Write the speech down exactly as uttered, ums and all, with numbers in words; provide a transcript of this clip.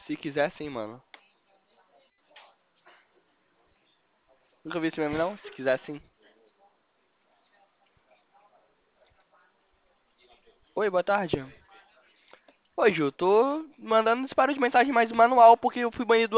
Se quiser sim, mano. Nunca vi esse meme não? Se quiser sim. Oi, boa tarde. Oi, Ju, tô mandando disparo de mensagem mais um manual porque eu fui banido